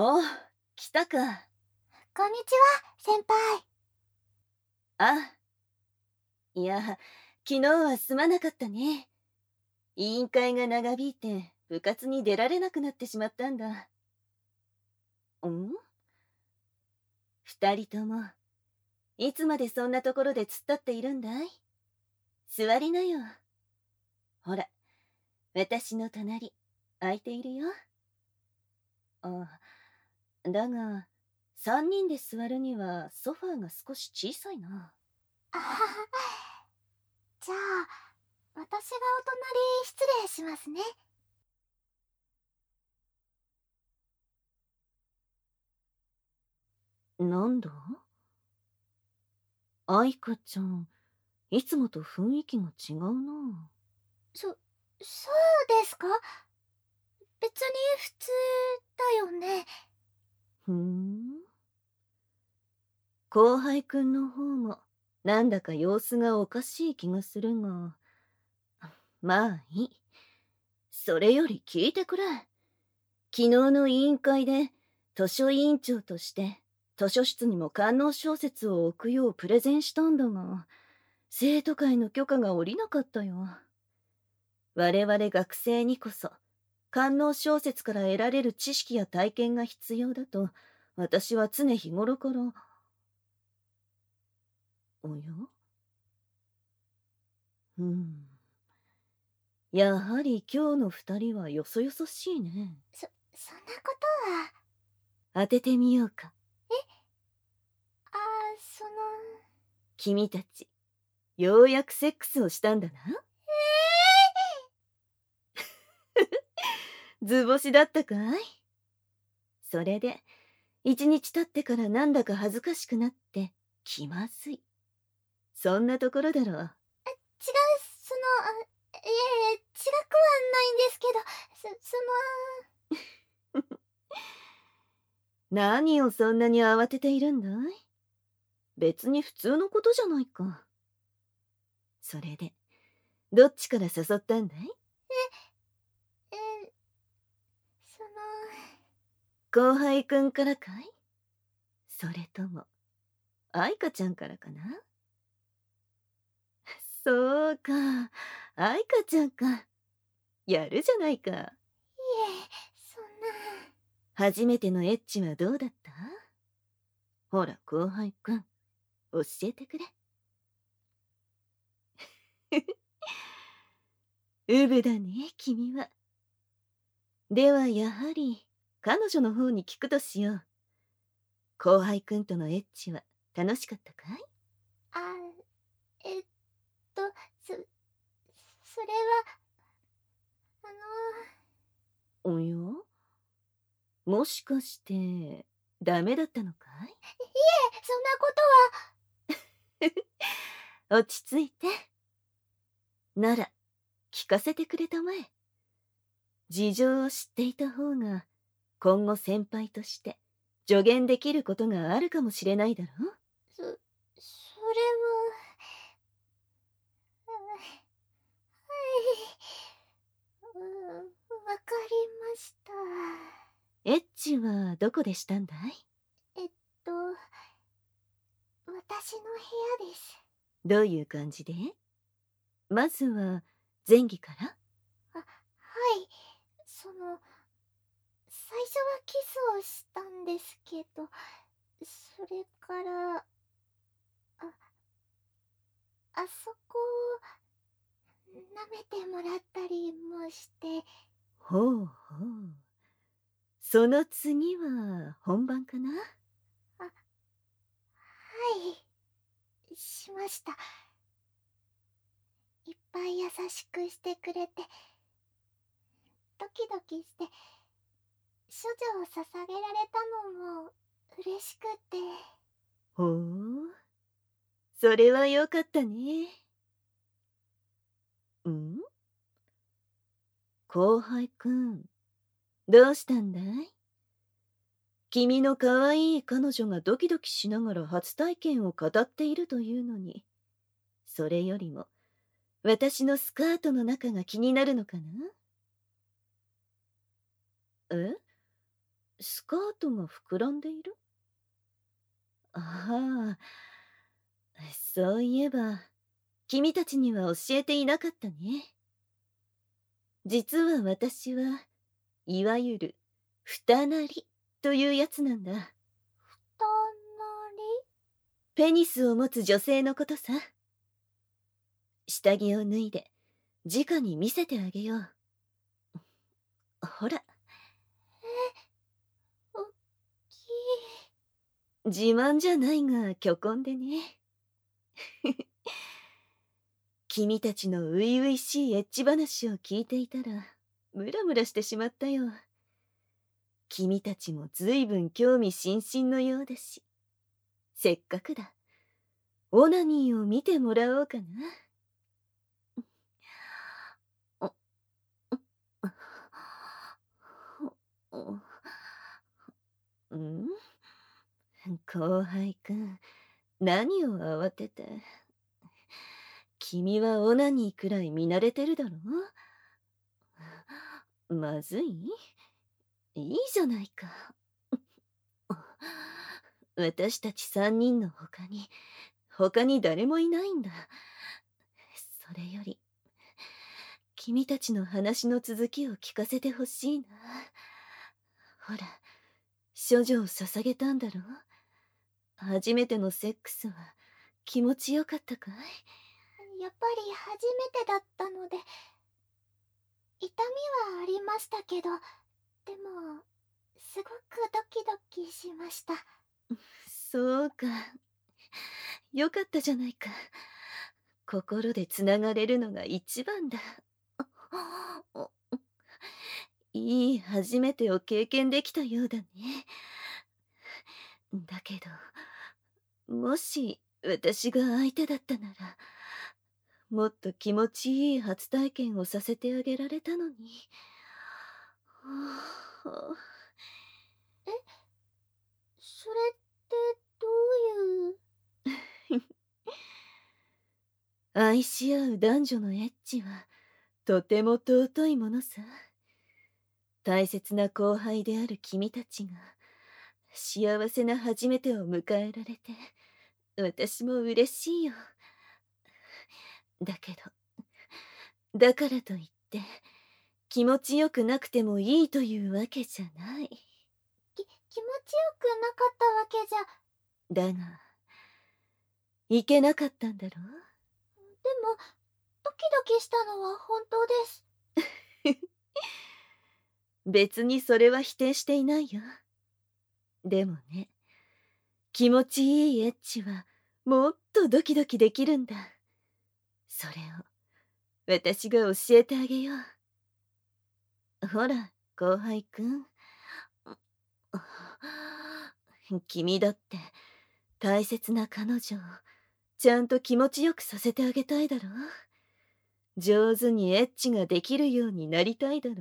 お、来たか。 こんにちは、先輩。 あ、いや、昨日はすまなかったね。委員会が長引いて部活に出られなくなってしまったんだ。ん？二人とも、いつまでそんなところで突っ立っているんだい？座りなよ。ほら、私の隣、空いているよ。あ、だが、三人で座るにはソファーが少し小さいな。 あはは。じゃあ、私がお隣失礼しますね。 なんだ？愛花ちゃん、いつもと雰囲気が違うな。 そうですか？別に普通だよね。 ふん。後輩くんの方も、なんだか様子がおかしい気がするが。まあいい。それより聞いてくれ。昨日の委員会で、図書委員長として、図書室にも官能小説を置くようプレゼンしたんだが、生徒会の許可が下りなかったよ。我々学生にこそ、官能小説から得られる知識や体験が必要だと、私は常日頃から。おや？うん。やはり今日の二人はよそよそしいね。 そんなことは。 当ててみようか。 あー、 君たち、ようやくセックスをしたんだな。図星だったかい？それで、一日経ってからなんだか恥ずかしくなって、気まずい。そんなところだろう。 違う、いえ、違くはないんですけど、 何をそんなに慌てているんだい？別に普通のことじゃないか。それで、どっちから誘ったんだい？ え、 後輩くんからかい？それとも、愛花ちゃんからかな？そうか、愛花ちゃんか。やるじゃないか。 いえ、そんな。 初めてのエッチはどうだった？ほら、後輩くん、教えてくれ。うぶだね、君は。では、やはり、彼女の方に聞くとしよう。後輩くんとのエッチは楽しかったかい？ あ、えっと、そ、それは、あの、 おや？もしかして、ダメだったのかい？ そんなことは。 落ち着いて。なら、聞かせてくれたまえ。事情を知っていた方が、今後先輩として助言できることがあるかもしれないだろう。 それは、はい、わかりました。 エッチはどこでしたんだい？ えっと、私の部屋です。 どういう感じで？まずは前儀から？ はい、最初はキスをしたんですけど、それから、あそこを舐めてもらったりもして、 ほうほう。その次は本番かな？ はい、しました。いっぱい優しくしてくれて、ドキドキして、処女を捧げられたのも嬉しくて。 ほう。それはよかったね。ん？後輩くん、どうしたんだい？君の可愛い彼女がドキドキしながら初体験を語っているというのに、それよりも私のスカートの中が気になるのかな？え？ スカートが膨らんでいる？ああ、そういえば、君たちには教えていなかったね。実は私は、いわゆる、二なりというやつなんだ。 たなり。 ペニスを持つ女性のことさ。下着を脱いで、直に見せてあげよう。ほら、 おっき自慢じゃないが巨根でね。君たちの初々しいエッチ話を聞いていたら、ムラムラしてしまったよ。君たちもずいぶん興味津々のようだし、せっかくだ。オナニーを見てもらおうかな。ん後輩くん、何を慌てて。君はオナニーくらい見慣れてるだろ？まずい？いいじゃないか。私たち三人の他に誰もいないんだ。それより、君たちの話の続きを聞かせてほしいな。ほら、処女を捧げたんだろ？初めてのセックスは気持ちよかったかい？ やっぱり初めてだったので、痛みはありましたけど、でも、すごくドキドキしました。 そうか。よかったじゃないか。心でつながれるのが一番だ。いい初めてを経験できたようだね。だけど、もし私が相手だったなら、もっと気持ちいい初体験をさせてあげられたのに。 え、それってどういう。 愛し合う男女のエッチはとても尊いものさ。大切な後輩である君たちが幸せな初めてを迎えられて私も嬉しいよ。だけど、だからといって気持ちよくなくてもいいというわけじゃない。 気持ちよくなかったわけじゃ。 だが、いけなかったんだろう。 でも、ドキドキしたのは本当です。 別にそれは否定していないよ。でもね、気持ちいいエッチはもっとドキドキできるんだ。それを私が教えてあげよう。ほら、後輩くん。君だって大切な彼女をちゃんと気持ちよくさせてあげたいだろ。上手にエッチができるようになりたいだろ。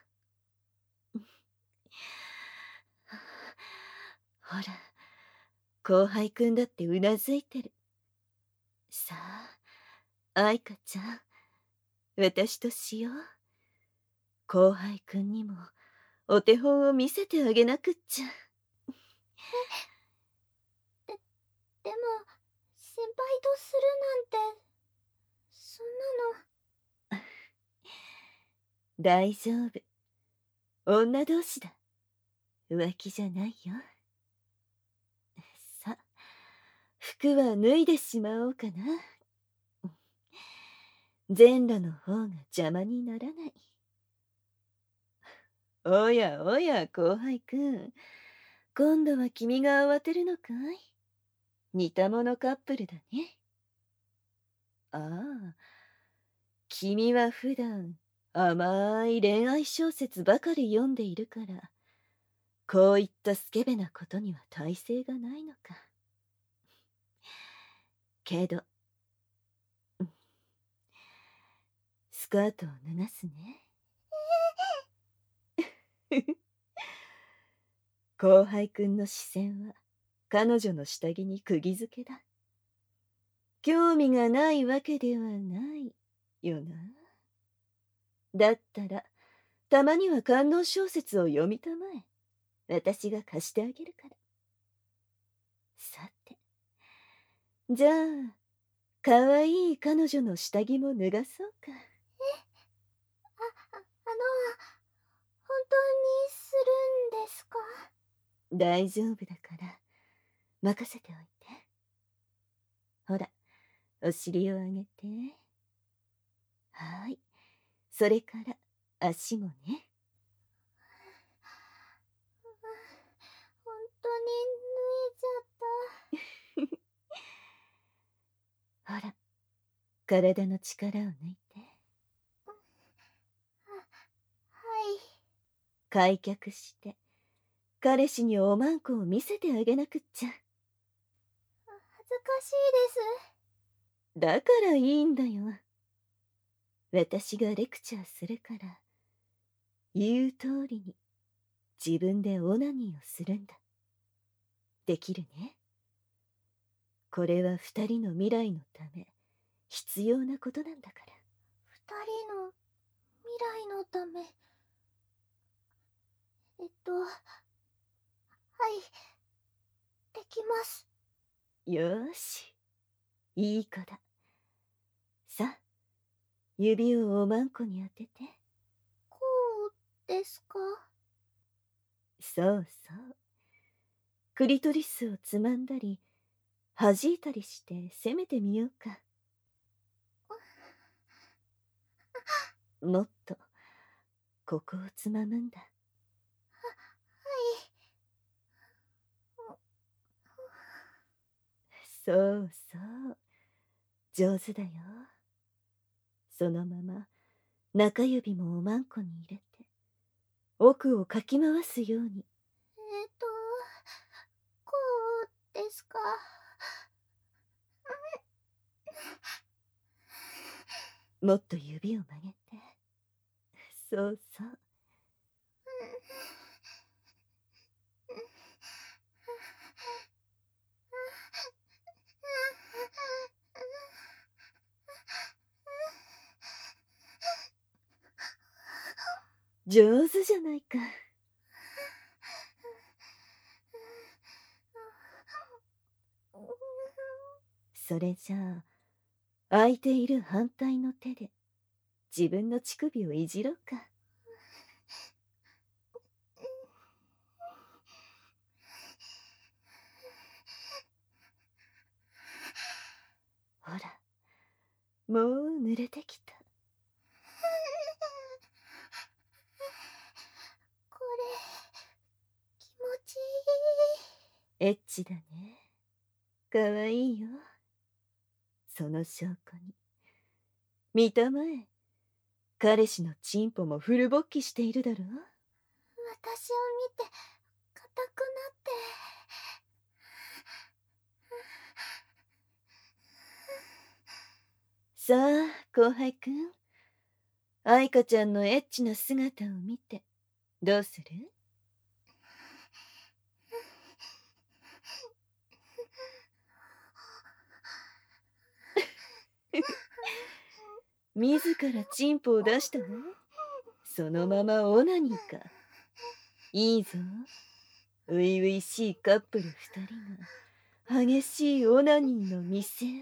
ほら、後輩くんだってうなずいてる。さあ、愛花ちゃん、私としよう。後輩くんにもお手本を見せてあげなくっちゃ。 でも、先輩とするなんて、そんなの。 大丈夫。女同士だ。浮気じゃないよ。さ、服は脱いでしまおうかな。全裸の方が邪魔にならない。おやおや、後輩くん。今度は君が慌てるのかい？似た者カップルだね。ああ、君は普段甘い恋愛小説ばかり読んでいるから、こういったスケベなことには耐性がないのか。けど、スカートを脱がすね。後輩くんの視線は彼女の下着に釘付けだ。興味がないわけではないよな。だったらたまには感動小説を読みたまえ。 私が貸してあげるから。さて、じゃあ、かわいい彼女の下着も脱がそうか。 本当にするんですか？ 大丈夫だから任せておいて。ほら、お尻を上げて。はい、それから足もね。 本当に脱いじゃった。 ほら、体の力を抜いて。 はい。 開脚して彼氏におまんこを見せてあげなくっちゃ。 恥ずかしいです。 だからいいんだよ。私がレクチャーするから、言う通りに自分でオナニーをするんだ。できるね。これは二人の未来のため必要なことなんだから。 二人の未来のため。はい、できます。 よーし、いい子だ。さあ、指をおまんこに当てて。 こうですか？ そうそう。クリトリスをつまんだり弾いたりして攻めてみようか。もっとここをつまむんだ。 はい。 そうそう、上手だよ。そのまま中指もおまんこに入れて奥をかき回すように。 こうですか？ もっと指を曲げて。そうそう。上手じゃないか。それじゃあ空いている反対の手で自分の乳首をいじろうか。ほら、もう濡れてきた。 これ気持ちいい。 エッチだね。かわいいよ。その証拠に見たまえ、彼氏のチンポもフル勃起しているだろう。 私を見て硬くなって。 さあ、後輩くん、愛花ちゃんのエッチな姿を見てどうする？自らチンポを出したの？そのままオナニーか。いいぞ。初々しいカップル二人が激しいオナニーの見せ合い。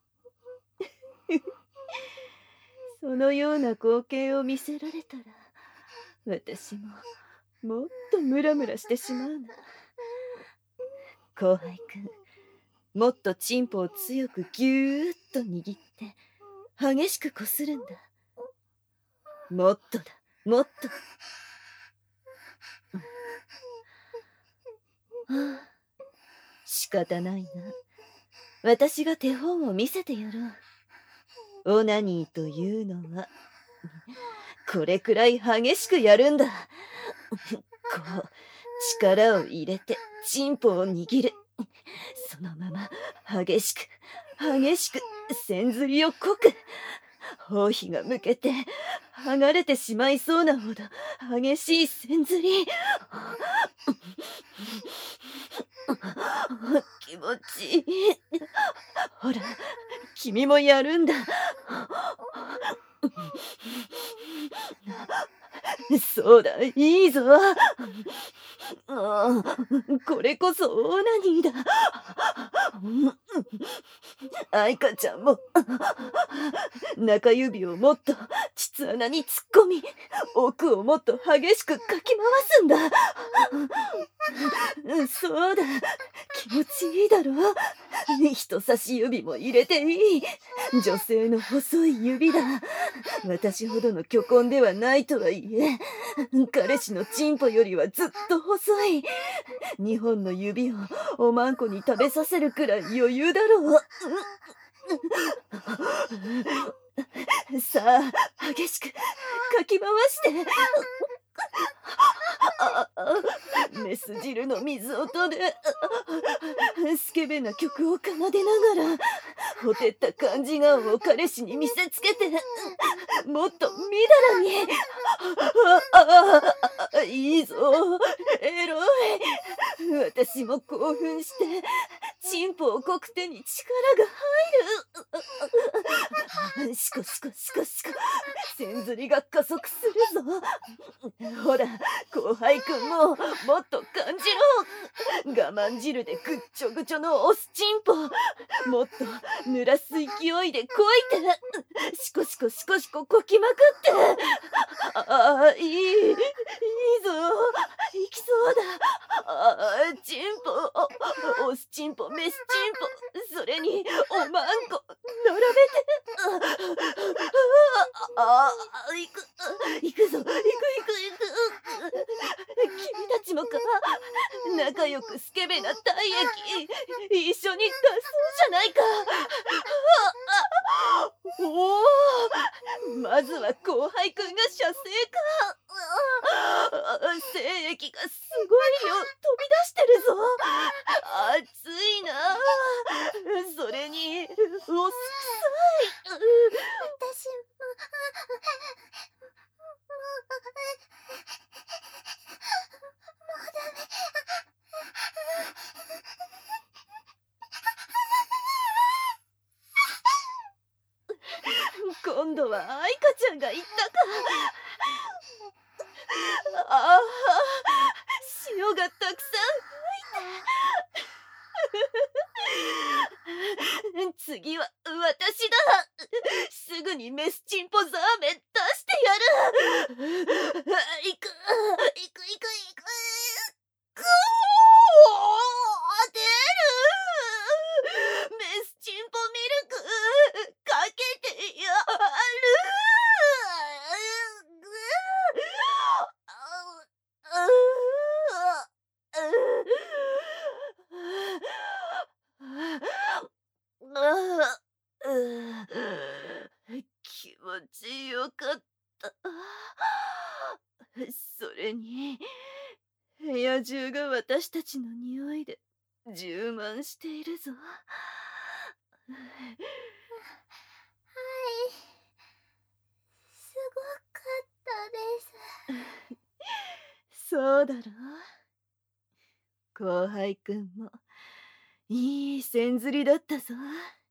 そのような光景を見せられたら私ももっとムラムラしてしまうな。後輩くん、もっとチンポを強くぎゅーっと握って激しくこするんだ。もっとだ、もっと。はあ、仕方ないな。私が手本を見せてやろう。オナニーというのはこれくらい激しくやるんだ。こう力を入れてチンポを握る。そのまま激しく激しく線ずりをこく。包皮がむけて剥がれてしまいそうなほど激しい線ずり。気持ちいい。ほら、君もやるんだ。そうだ、いいぞ。 これこそオーナニーだ。愛花ちゃんも中指をもっと膣穴に突っ込み、奥をもっと激しくかき回すんだ。そうだ、気持ちいいだろ。人差し指も入れていい。女性の細い指だ。私ほどの巨根ではないとはいえ、彼氏のチンポよりはずっと細い。2本の指をおまんこに食べさせるくらい余裕だろう。さあ、激しくかき回して。メス汁の水音でスケベな曲を奏でながら、ほてった感じがを彼氏に見せつけて、もっとみだらに。いいぞ、エロい。私も興奮してチンポをこく手に力が入る。シコシコシコシコ、線ずりが加速するぞ。ほら、後輩くんももっと感じろ。我慢汁でぐっちょぐちょのオスチンポ、もっと濡らす勢いでこいて、シコシコシコシコこきまくって。いいぞ、いきそうだ。チンポ、オスチンポ、メスチンポ、それにおまんこ並べて。行くぞ、行く。君たちもか。仲良くスケベな体液一緒に出そうじゃないか。おお、まずは後輩くんが射精か。精液がすごい量飛び出してるぞ。熱いな。それにおす臭い。 私今度は愛花ちゃんが言ったか。ああ、潮がたくさん吹いて。次は私だ。すぐにメスチンポザーメン出してやる。行く。出る。メスチンポミルクかけてやる。気持ちよかった。それに部屋中が私たちの匂いで充満しているぞ。 はい、すごかったです。 そうだろう。後輩くんもいい線ずりだったぞ。